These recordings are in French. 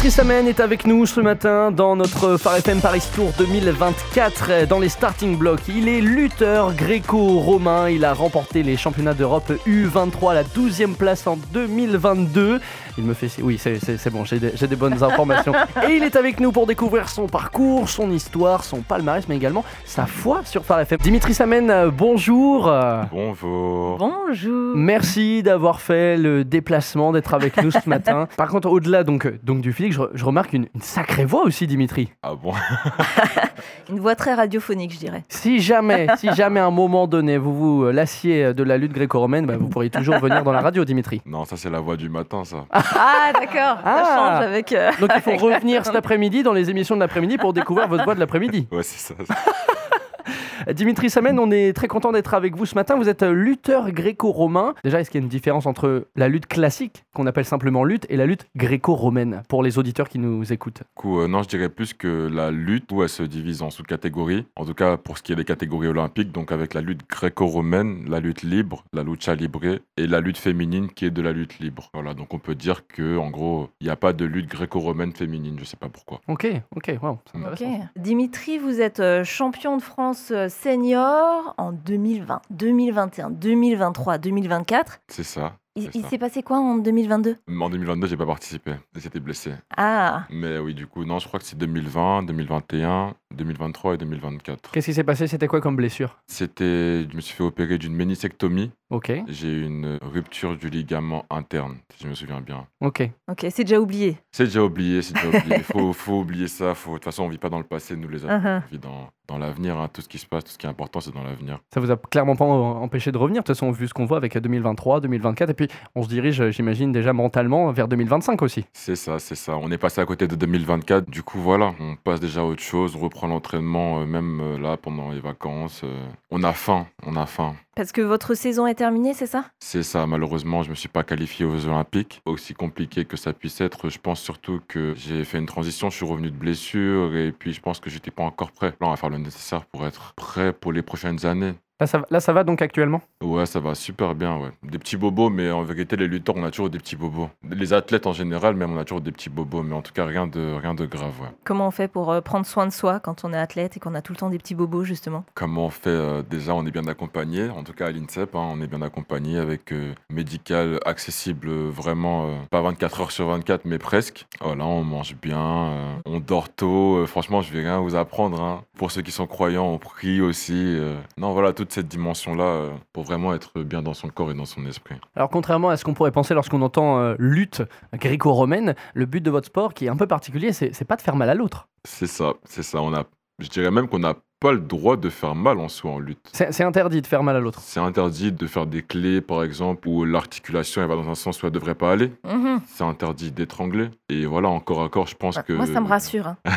Dimitri Samen est avec nous ce matin dans notre Phare FM Paris Tour 2024 dans les starting blocks. Il est lutteur gréco-romain, il a remporté les championnats d'Europe U23 à la 12e place en 2022. Il me fait... Oui, c'est bon, j'ai des bonnes informations. Et il est avec nous pour découvrir son parcours, son histoire, son palmarès, mais également sa foi sur Phare FM. Dimitri Samen, bonjour. Bonjour. Bonjour. Merci d'avoir fait le déplacement, d'être avec nous ce matin. Par contre, au-delà donc du physique, je remarque une sacrée voix aussi, Dimitri. Ah bon? Une voix très radiophonique, je dirais. Si jamais à un moment donné, vous lassiez de la lutte gréco-romaine, vous pourriez toujours venir dans la radio, Dimitri. Non, ça c'est la voix du matin, ça. Ah, d'accord. Ça change avec... Donc il faut revenir cet après-midi dans les émissions de l'après-midi pour découvrir votre voix de l'après-midi. Ouais, c'est ça. Dimitri Samen, on est très content d'être avec vous ce matin. Vous êtes lutteur gréco-romain. Déjà, est-ce qu'il y a une différence entre la lutte classique, qu'on appelle simplement lutte, et la lutte gréco-romaine, pour les auditeurs qui nous écoutent? Du coup, non, je dirais plus que la lutte, où elle se divise en sous-catégories. En tout cas, pour ce qui est des catégories olympiques, donc avec la lutte gréco-romaine, la lutte libre, la lucha libre, et la lutte féminine qui est de la lutte libre. Voilà, donc on peut dire que, en gros, il n'y a pas de lutte gréco-romaine féminine, je sais pas pourquoi. Ok, wow, c'est intéressant. Ok. Dimitri, vous êtes champion de France senior en 2020, 2021, 2023, 2024. C'est ça. Il s'est passé quoi en 2022? En 2022, j'ai pas participé. J'étais blessé. Ah, Mais oui, du coup, non, je crois que c'est 2020, 2021, 2023 et 2024. Qu'est-ce qui s'est passé? C'était quoi comme blessure? Je me suis fait opérer d'une ménisectomie. Ok, J'ai eu une rupture du ligament interne, si je me souviens bien. ok. c'est déjà oublié. C'est déjà oublié. Faut oublier ça. De toute façon, on vit pas dans le passé, nous les adultes. On vit dans l'avenir. Hein. Tout ce qui se passe, tout ce qui est important, c'est dans l'avenir. Ça vous a clairement pas empêché de revenir, de toute façon, vu ce qu'on voit avec 2023, 2024, et puis on se dirige, j'imagine, déjà mentalement vers 2025 aussi. C'est ça. On est passé à côté de 2024. Du coup, voilà, on passe déjà à autre chose. On reprend l'entraînement, même là, pendant les vacances. On a faim. Parce que votre saison est terminée, c'est ça? C'est ça, malheureusement, je me suis pas qualifié aux Olympiques. Aussi compliqué que ça puisse être, je pense surtout que j'ai fait une transition, je suis revenu de blessure et puis je pense que j'étais pas encore prêt. Là, on va faire le nécessaire pour être prêt pour les prochaines années. Là, ça va donc actuellement? Ouais, ça va super bien, ouais. Des petits bobos, mais en vérité, les lutteurs, on a toujours des petits bobos. Les athlètes en général, même, on a toujours des petits bobos, mais en tout cas, rien de grave, ouais. Comment on fait pour prendre soin de soi quand on est athlète et qu'on a tout le temps des petits bobos, justement? Comment on fait? Déjà, on est bien accompagné, en tout cas à l'INSEP, hein, on est bien accompagné avec médical accessible, vraiment, pas 24 heures sur 24, mais presque. Voilà, on mange bien, on dort tôt, franchement, je vais rien vous apprendre, hein. Pour ceux qui sont croyants, on prie aussi. Non, voilà, toute cette dimension-là, pour vraiment être bien dans son corps et dans son esprit. Alors contrairement à ce qu'on pourrait penser lorsqu'on entend lutte gréco-romaine, le but de votre sport, qui est un peu particulier, c'est pas de faire mal à l'autre. C'est ça. Je dirais même qu'on n'a pas le droit de faire mal en soi en lutte. C'est interdit de faire mal à l'autre. C'est interdit de faire des clés, par exemple, où l'articulation elle va dans un sens où elle ne devrait pas aller. C'est interdit d'étrangler. Et voilà, encore à corps, je pense que... Moi, ça me rassure. Hein.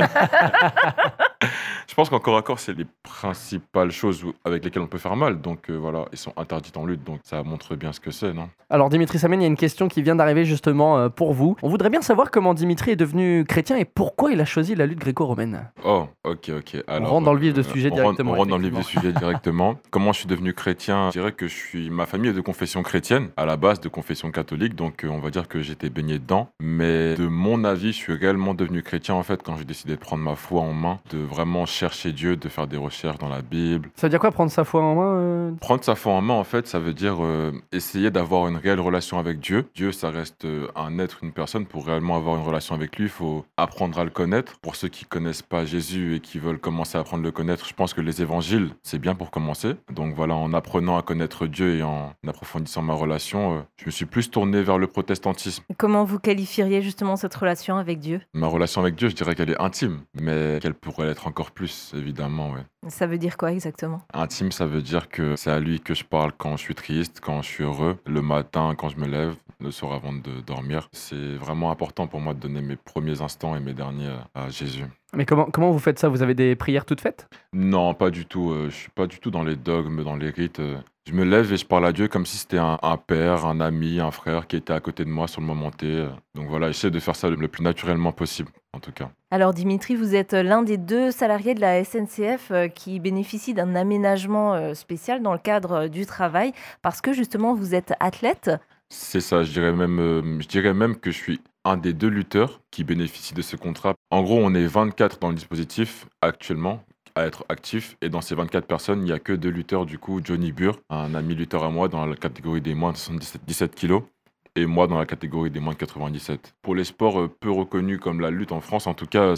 Je pense qu'encore à corps, c'est les principales choses avec lesquelles on peut faire mal. Donc voilà, ils sont interdits en lutte. Donc ça montre bien ce que c'est, non? Alors Dimitri Samen, il y a une question qui vient d'arriver justement pour vous. On voudrait bien savoir comment Dimitri est devenu chrétien et pourquoi il a choisi la lutte gréco-romaine. Oh, ok. Alors, on rentre dans le vif du sujet directement. On rentre dans le vif du sujet directement. Comment je suis devenu chrétien? Je dirais que ma famille est de confession chrétienne, à la base de confession catholique. Donc on va dire que j'étais baigné dedans. Mais de mon avis, je suis réellement devenu chrétien en fait quand j'ai décidé de prendre ma foi en main, de vraiment chercher Dieu, de faire des recherches dans la Bible. Ça veut dire quoi, prendre sa foi en main Prendre sa foi en main, en fait, ça veut dire essayer d'avoir une réelle relation avec Dieu. Dieu, ça reste un être, une personne. Pour réellement avoir une relation avec lui, il faut apprendre à le connaître. Pour ceux qui connaissent pas Jésus et qui veulent commencer à apprendre à le connaître, je pense que les évangiles, c'est bien pour commencer. Donc voilà, en apprenant à connaître Dieu et en approfondissant ma relation, je me suis plus tourné vers le protestantisme. Comment vous qualifieriez justement cette relation avec Dieu? Ma relation avec Dieu, je dirais qu'elle est intime, mais qu'elle pourrait l'être encore plus, évidemment, ouais. Ça veut dire quoi exactement? Intime, ça veut dire que c'est à lui que je parle quand je suis triste, quand je suis heureux, le matin quand je me lève, le soir avant de dormir. C'est vraiment important pour moi de donner mes premiers instants et mes derniers à Jésus. Mais comment vous faites ça? Vous avez des prières toutes faites? Non, pas du tout. Je suis pas du tout dans les dogmes, dans les rites. Je me lève et je parle à Dieu comme si c'était un père, un ami, un frère qui était à côté de moi sur le moment T. Donc voilà, j'essaie de faire ça le plus naturellement possible, en tout cas. Alors Dimitri, vous êtes l'un des 2 salariés de la SNCF qui bénéficie d'un aménagement spécial dans le cadre du travail parce que justement vous êtes athlète. C'est ça, je dirais même que je suis un des 2 lutteurs qui bénéficient de ce contrat. En gros, on est 24 dans le dispositif actuellement à être actifs et dans ces 24 personnes, il y a que 2 lutteurs du coup, Johnny Burr, un ami lutteur à moi dans la catégorie des moins de 17 kilos et moi dans la catégorie des moins de 97. Pour les sports, peu reconnus comme la lutte en France, en tout cas,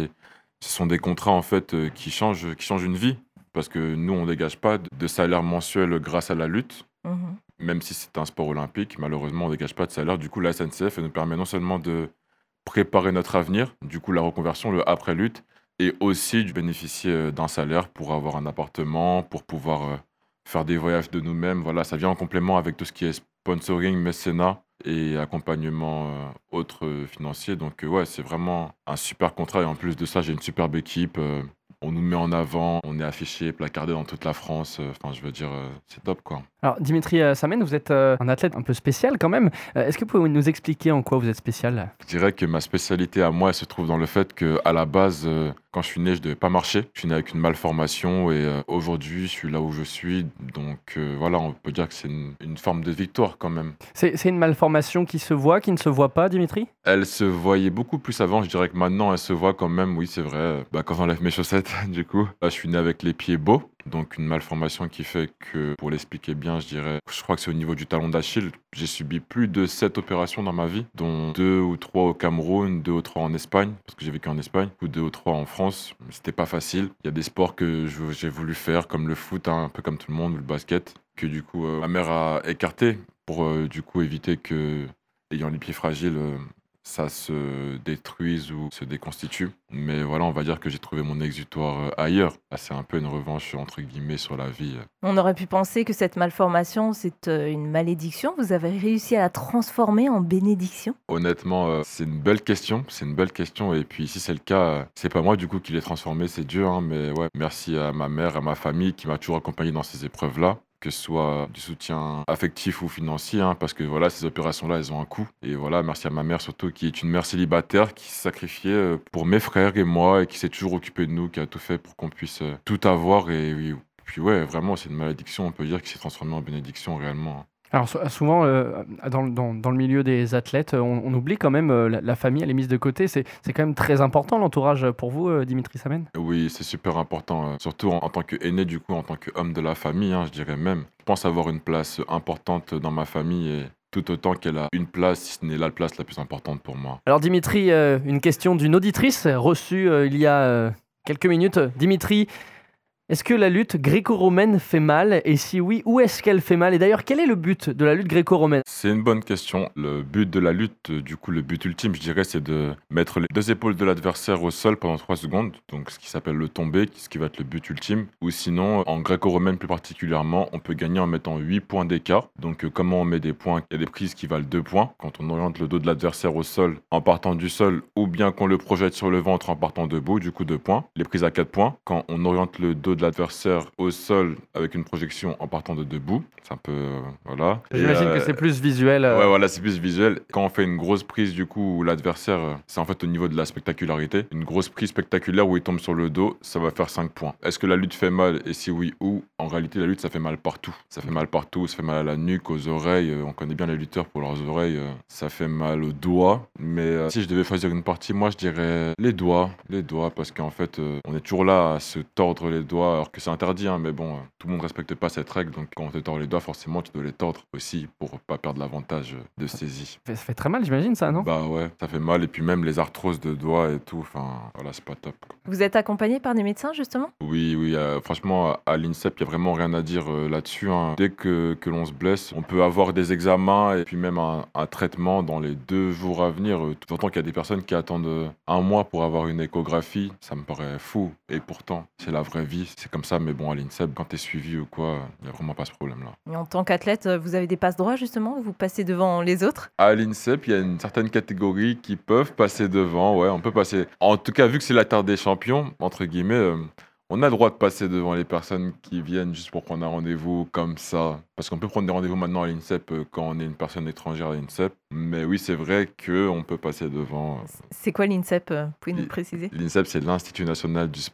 ce sont des contrats en fait, qui changent une vie. Parce que nous, on dégage pas de salaire mensuel grâce à la lutte. Mhm. Même si c'est un sport olympique, malheureusement, on ne dégage pas de salaire. Du coup, la SNCF elle nous permet non seulement de préparer notre avenir, du coup, la reconversion, le après-lutte, et aussi de bénéficier d'un salaire pour avoir un appartement, pour pouvoir faire des voyages de nous-mêmes. Voilà, ça vient en complément avec tout ce qui est sponsoring, mécénat et accompagnement autre financier. Donc, ouais, c'est vraiment un super contrat. Et en plus de ça, j'ai une superbe équipe. On nous met en avant, on est affiché, placardé dans toute la France. Enfin, je veux dire, c'est top, quoi. Alors, Dimitri Samen, vous êtes un athlète un peu spécial quand même. Est-ce que vous pouvez nous expliquer en quoi vous êtes spécial? Je dirais que ma spécialité à moi, elle se trouve dans le fait qu'à la base, quand je suis né, je devais pas marcher. Je suis né avec une malformation et aujourd'hui, je suis là où je suis. Donc voilà, on peut dire que c'est une forme de victoire quand même. C'est une malformation qui se voit, qui ne se voit pas, Dimitri? Elle se voyait beaucoup plus avant, je dirais que maintenant, elle se voit quand même, oui, c'est vrai. Quand j'enlève mes chaussettes, du coup, là, je suis né avec les pieds beaux. Donc une malformation qui fait que, pour l'expliquer bien, je crois que c'est au niveau du talon d'Achille. J'ai subi plus de 7 opérations dans ma vie, dont 2 ou 3 au Cameroun, 2 ou 3 en Espagne, parce que j'ai vécu en Espagne, ou 2 ou 3 en France. C'était pas facile. Il y a des sports que j'ai voulu faire, comme le foot, hein, un peu comme tout le monde, ou le basket, que du coup ma mère a écarté pour du coup éviter que, ayant les pieds fragiles, ça se détruise ou se déconstitue. Mais voilà, on va dire que j'ai trouvé mon exutoire ailleurs. Là, c'est un peu une revanche, entre guillemets, sur la vie. On aurait pu penser que cette malformation, c'est une malédiction. Vous avez réussi à la transformer en bénédiction? Honnêtement, c'est une belle question. C'est une belle question. Et puis, si c'est le cas, c'est pas moi du coup qui l'ai transformé, c'est Dieu, hein. Mais ouais, merci à ma mère, à ma famille qui m'a toujours accompagné dans ces épreuves-là. Que ce soit du soutien affectif ou financier, hein, parce que voilà, ces opérations-là, elles ont un coût. Et voilà, merci à ma mère surtout, qui est une mère célibataire, qui s'est sacrifiée pour mes frères et moi, et qui s'est toujours occupée de nous, qui a tout fait pour qu'on puisse tout avoir. Et oui, puis ouais, vraiment, c'est une malédiction, on peut dire, qui s'est transformée en bénédiction réellement. Alors souvent, dans le milieu des athlètes, on oublie quand même la famille, elle est mise de côté. C'est quand même très important l'entourage pour vous, Dimitri Samen? Oui, c'est super important, surtout en tant qu'aîné, du coup, en tant qu'homme de la famille, hein, je dirais même. Je pense avoir une place importante dans ma famille et tout autant qu'elle a une place, si ce n'est la place la plus importante pour moi. Alors Dimitri, une question d'une auditrice reçue il y a quelques minutes. Dimitri, est-ce que la lutte gréco-romaine fait mal? Et si oui, où est-ce qu'elle fait mal? Et d'ailleurs, quel est le but de la lutte gréco-romaine? C'est une bonne question. Le but de la lutte, du coup, le but ultime, je dirais, c'est de mettre les 2 épaules de l'adversaire au sol pendant 3 secondes, donc ce qui s'appelle le tombé, ce qui va être le but ultime. Ou sinon, en gréco-romaine plus particulièrement, on peut gagner en mettant 8 points d'écart. Donc comment on met des points? Il y a des prises qui valent 2 points quand on oriente le dos de l'adversaire au sol en partant du sol, ou bien qu'on le projette sur le ventre en partant debout, du coup 2 points. Les prises à 4 points, quand on oriente le dos de l'adversaire au sol avec une projection en partant de debout. C'est un peu... voilà. J'imagine que c'est plus visuel. Ouais, voilà, c'est plus visuel. Quand on fait une grosse prise, du coup, où l'adversaire, c'est en fait au niveau de la spectacularité. Une grosse prise spectaculaire où il tombe sur le dos, ça va faire 5 points. Est-ce que la lutte fait mal? Et si oui, où? En réalité, la lutte, ça fait mal partout. Ça fait mal partout, ça fait mal à la nuque, aux oreilles. On connaît bien les lutteurs pour leurs oreilles. Ça fait mal aux doigts. Mais si je devais choisir une partie, moi, je dirais les doigts. Les doigts, parce qu'en fait, on est toujours là à se tordre les doigts, alors que c'est interdit, hein, mais bon, tout le monde respecte pas cette règle. Donc quand on te tord les doigts, forcément, tu dois les tordre aussi pour pas perdre l'avantage de saisie. Ça fait très mal, j'imagine, ça, non? Bah ouais, ça fait mal. Et puis même les arthroses de doigts et tout, enfin, voilà, c'est pas top, quoi. Vous êtes accompagné par des médecins, justement? Oui, franchement, à l'INSEP, il n'y a vraiment rien à dire là-dessus, hein. Dès que l'on se blesse, on peut avoir des examens et puis même un traitement dans les 2 jours à venir. Tout autant qu'il y a des personnes qui attendent 1 mois pour avoir une échographie, ça me paraît fou. Et pourtant, c'est la vraie vie, c'est comme ça. Mais bon, à l'INSEP, quand tu es suivi ou quoi, il n'y a vraiment pas ce problème-là. Et en tant qu'athlète, vous avez des passe-droits, justement? Vous passez devant les autres? À l'INSEP, il y a une certaine catégorie qui peuvent passer devant. Ouais, on peut passer. En tout cas, vu que c'est la terre des champions, entre guillemets, on a le droit de passer devant les personnes qui viennent juste pour prendre un rendez-vous comme ça. Parce qu'on peut prendre des rendez-vous maintenant à l'INSEP quand on est une personne étrangère à l'INSEP. Mais oui, c'est vrai qu'on peut passer devant. C'est quoi l'INSEP? Pouvez-vous nous préciser? L'INSEP, c'est l'Institut national du sport.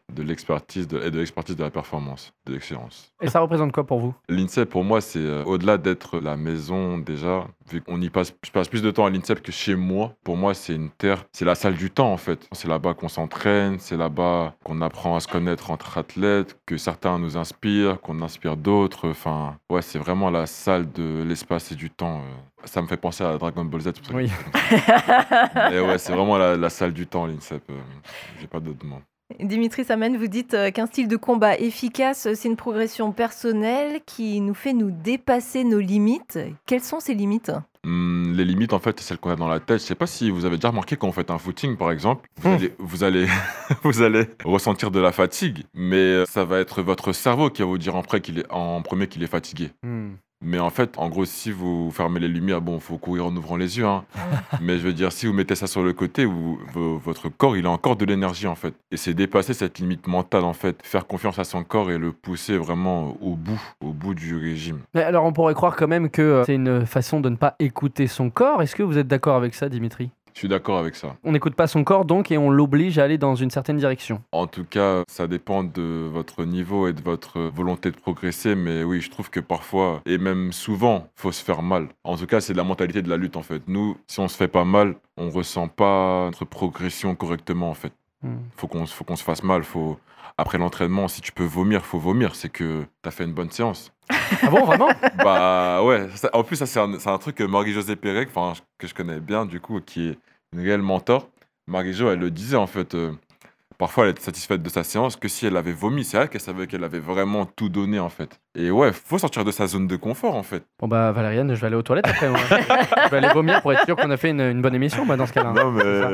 de l'expertise et de l'expertise de la performance, de l'excellence. Et ça représente quoi pour vous? L'INSEP, pour moi, c'est au-delà d'être la maison déjà, vu qu'on y passe, je passe plus de temps à l'INSEP que chez moi. Pour moi, c'est une terre, c'est la salle du temps en fait. C'est là-bas qu'on s'entraîne, c'est là-bas qu'on apprend à se connaître entre athlètes, que certains nous inspirent, qu'on inspire d'autres. Enfin, ouais, c'est vraiment la salle de l'espace et du temps. Ça me fait penser à Dragon Ball Z. C'est pour ça que Oui. je fais comme ça. Mais ouais, c'est vraiment la salle du temps, l'INSEP. J'ai pas d'autres mots. Dimitri Samen, vous dites qu'un style de combat efficace, c'est une progression personnelle qui nous fait nous dépasser nos limites. Quelles sont ces limites? Les limites, en fait, c'est celles qu'on a dans la tête. Je sais pas si vous avez déjà remarqué quand vous faites un footing, par exemple, vous allez vous allez ressentir de la fatigue, mais ça va être votre cerveau qui va vous dire en premier qu'il est fatigué. Mais en fait, en gros, si vous fermez les lumières, bon, faut courir en ouvrant les yeux, hein. Mais je veux dire, si vous mettez ça sur le côté, votre corps, il a encore de l'énergie, en fait. Et c'est dépasser cette limite mentale, en fait. Faire confiance à son corps et le pousser vraiment au bout du régime. Mais alors, on pourrait croire quand même que c'est une façon de ne pas écouter son corps. Est-ce que vous êtes d'accord avec ça, Dimitri? Je suis d'accord avec ça. On n'écoute pas son corps donc et on l'oblige à aller dans une certaine direction. En tout cas, ça dépend de votre niveau et de votre volonté de progresser. Mais oui, je trouve que parfois, et même souvent, faut se faire mal. En tout cas, c'est la mentalité de la lutte, en fait. Nous, si on se fait pas mal, on ressent pas notre progression correctement, en fait. Faut qu'on se fasse mal. Après l'entraînement, si tu peux vomir, faut vomir. C'est que t'as fait une bonne séance. Ah bon, vraiment? Bah ouais. En plus, ça, c'est un truc que Marie-Josée Pérec, que je connais bien, du coup, qui est une réelle mentor. Marie-Jo, elle le disait, en fait. Parfois, elle était satisfaite de sa séance que si elle avait vomi. C'est elle qu'elle savait qu'elle avait vraiment tout donné, en fait. Et ouais, faut sortir de sa zone de confort, en fait. Bon bah Valériane, je vais aller aux toilettes après. Moi. Je vais aller vomir pour être sûr qu'on a fait une bonne émission dans ce cas-là. Non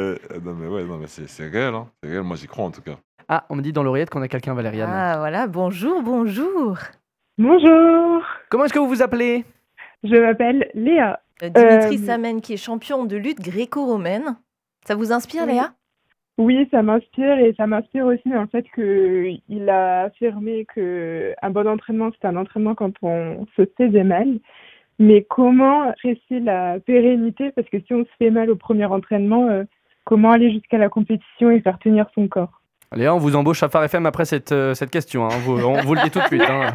mais c'est réel, hein. C'est réel, moi j'y crois en tout cas. Ah, on me dit dans l'oreillette qu'on a quelqu'un, Valériane. Ah voilà, bonjour, bonjour. Bonjour, Comment est-ce que vous vous appelez? je m'appelle Léa. Dimitri Samen qui est champion de lutte gréco-romaine. Ça vous inspire, Oui. Léa? Oui, ça m'inspire et ça m'inspire aussi dans le fait qu'il a affirmé qu'un bon entraînement, c'est un entraînement quand on se fait mal. Mais comment apprécier la pérennité? Parce que si on se fait mal au premier entraînement, comment aller jusqu'à la compétition et faire tenir son corps? Léa, on vous embauche à Phare FM après cette question. Hein. On vous le dit tout de suite. Hein.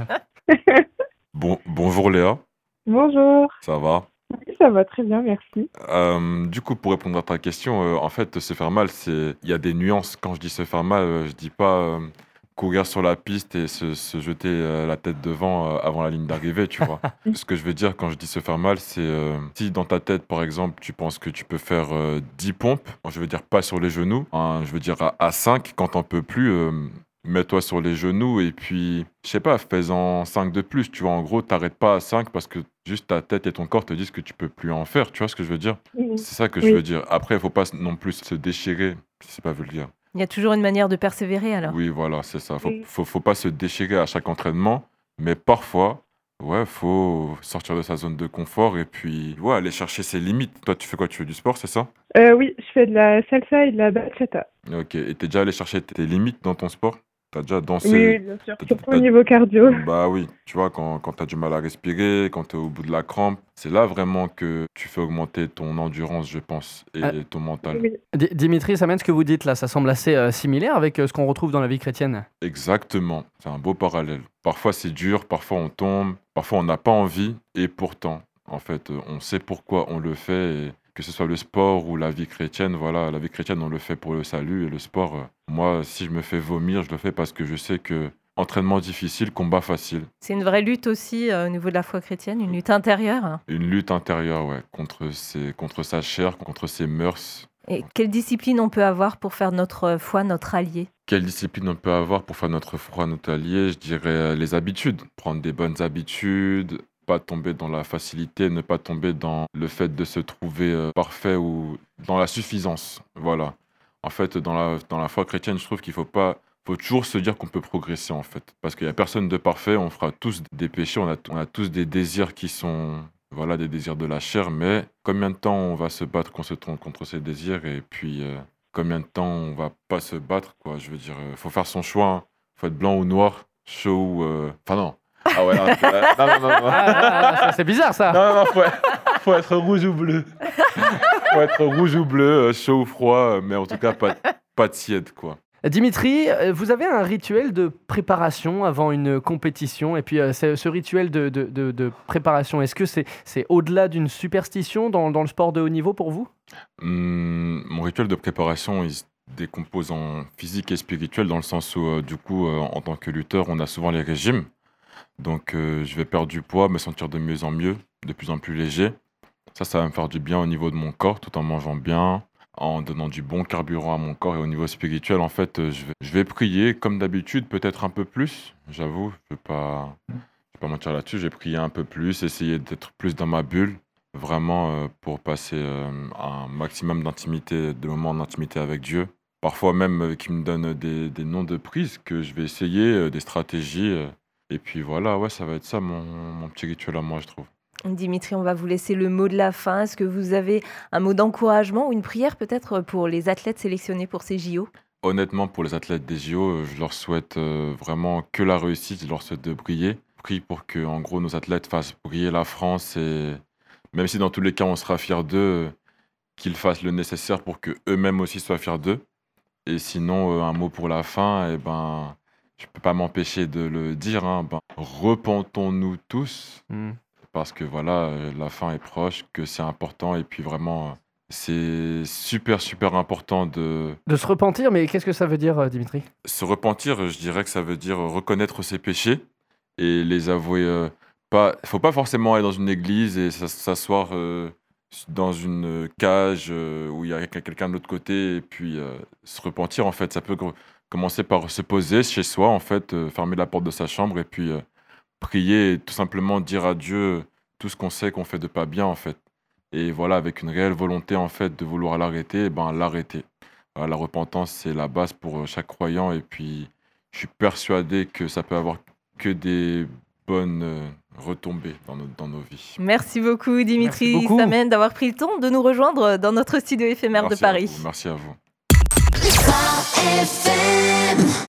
Bonjour Léa, Bonjour. ça va? Oui, ça va très bien, merci. Du coup, pour répondre à ta question, en fait, se faire mal, il y a des nuances. Quand je dis se faire mal, je dis pas courir sur la piste et se jeter la tête devant avant la ligne d'arrivée, tu vois. Ce que je veux dire quand je dis se faire mal, c'est si dans ta tête, par exemple, tu penses que tu peux faire 10 pompes, je veux dire pas sur les genoux, hein, je veux dire à 5, quand t'en peux plus, mets-toi sur les genoux et puis, je sais pas, fais-en 5 de plus, tu vois. En gros, t'arrêtes pas à 5 parce que juste ta tête et ton corps te disent que tu peux plus en faire, tu vois ce que je veux dire? Oui. C'est ça que je Oui. veux dire. Après, il faut pas non plus se déchirer, si c'est pas vulgaire. Il y a toujours une manière de persévérer alors. Oui, voilà, c'est ça. Oui. Faut pas se déchirer à chaque entraînement, mais parfois, ouais, faut sortir de sa zone de confort et puis, ouais, aller chercher ses limites. Toi, tu fais quoi? Tu fais du sport, c'est ça? Oui, je fais de la salsa et de la bachata. Ok. Et t'es déjà allé chercher tes limites dans ton sport? T'as déjà dansé? Oui, bien sûr. T'as- Surtout au t'as- niveau cardio. Bah oui, tu vois, quand t'as du mal à respirer, quand t'es au bout de la crampe, c'est là vraiment que tu fais augmenter ton endurance, je pense, et ton mental. Oui. Dimitri Samen, ce que vous dites là, ça semble assez similaire avec ce qu'on retrouve dans la vie chrétienne. Exactement, c'est un beau parallèle. Parfois c'est dur, parfois on tombe, parfois on n'a pas envie, et pourtant, en fait, on sait pourquoi on le fait, et que ce soit le sport ou la vie chrétienne, voilà, la vie chrétienne on le fait pour le salut, et le sport, moi, si je me fais vomir, je le fais parce que je sais que entraînement difficile, combat facile. C'est une vraie lutte aussi au niveau de la foi chrétienne, une lutte intérieure. Une lutte intérieure, ouais, contre sa chair, contre ses mœurs. Et quelle discipline on peut avoir pour faire notre foi notre allié? Quelle discipline on peut avoir pour faire notre foi, notre allié? Je dirais les habitudes. Prendre des bonnes habitudes, pas tomber dans la facilité, ne pas tomber dans le fait de se trouver parfait ou dans la suffisance. Voilà. En fait, dans la foi chrétienne, je trouve qu'il faut toujours se dire qu'on peut progresser, en fait. Parce qu'il n'y a personne de parfait, on fera tous des péchés, on a tous des désirs qui sont, voilà, des désirs de la chair, mais combien de temps on va se battre contre ces désirs et puis combien de temps on va pas se battre, quoi. Je veux dire, faut faire son choix, hein. Faut être blanc ou noir, chaud ou... Enfin non. Ah ouais, non, non. C'est bizarre ça. Non, faut être rouge ou bleu. Faut être rouge ou bleu, chaud ou froid, mais en tout cas pas tiède, quoi. Dimitri, vous avez un rituel de préparation avant une compétition, et puis ce rituel de préparation, est-ce que c'est au-delà d'une superstition dans le sport de haut niveau pour vous? Mon rituel de préparation, il se décompose en physique et spirituel dans le sens où, du coup, en tant que lutteur, on a souvent les régimes. Donc, je vais perdre du poids, me sentir de mieux en mieux, de plus en plus léger. Ça va me faire du bien au niveau de mon corps, tout en mangeant bien, en donnant du bon carburant à mon corps. Et au niveau spirituel, en fait, je vais prier comme d'habitude, peut-être un peu plus, j'avoue. Je vais pas mentir là-dessus. Je vais prier un peu plus, essayer d'être plus dans ma bulle, vraiment pour passer un maximum d'intimité, de moments d'intimité avec Dieu. Parfois même qu'il me donne des noms de prises que je vais essayer, des stratégies. Et puis voilà, ouais, ça va être ça mon petit rituel à moi, je trouve. Dimitri, on va vous laisser le mot de la fin. Est-ce que vous avez un mot d'encouragement ou une prière peut-être pour les athlètes sélectionnés pour ces JO? Honnêtement, pour les athlètes des JO, je leur souhaite vraiment que la réussite, je leur souhaite de briller. Je prie pour que, en gros, nos athlètes fassent briller la France et même si dans tous les cas on sera fiers d'eux, qu'ils fassent le nécessaire pour que eux-mêmes aussi soient fiers d'eux. Et sinon, un mot pour la fin, eh ben, je peux pas m'empêcher de le dire, hein, ben, repentons-nous tous, Hmm. parce que voilà, la fin est proche, que c'est important, et puis vraiment, c'est super, super important de De se repentir, mais qu'est-ce que ça veut dire, Dimitri? se repentir. Je dirais que ça veut dire reconnaître ses péchés et les avouer. Pas, faut pas forcément aller dans une église et s'asseoir dans une cage où il y a quelqu'un de l'autre côté et puis se repentir. En fait, ça peut commencer par se poser chez soi, en fait, fermer la porte de sa chambre et puis prier et tout simplement dire à Dieu tout ce qu'on sait qu'on fait de pas bien, en fait. Et voilà, avec une réelle volonté, en fait, de vouloir l'arrêter, eh ben l'arrêter. Voilà, la repentance, c'est la base pour chaque croyant. Et puis, je suis persuadé que ça peut avoir que des bonnes retombées dans nos vies. Merci beaucoup Dimitri Merci beaucoup. Stamen d'avoir pris le temps de nous rejoindre dans notre studio éphémère de Merci à Paris. vous, merci à vous. Phare FM.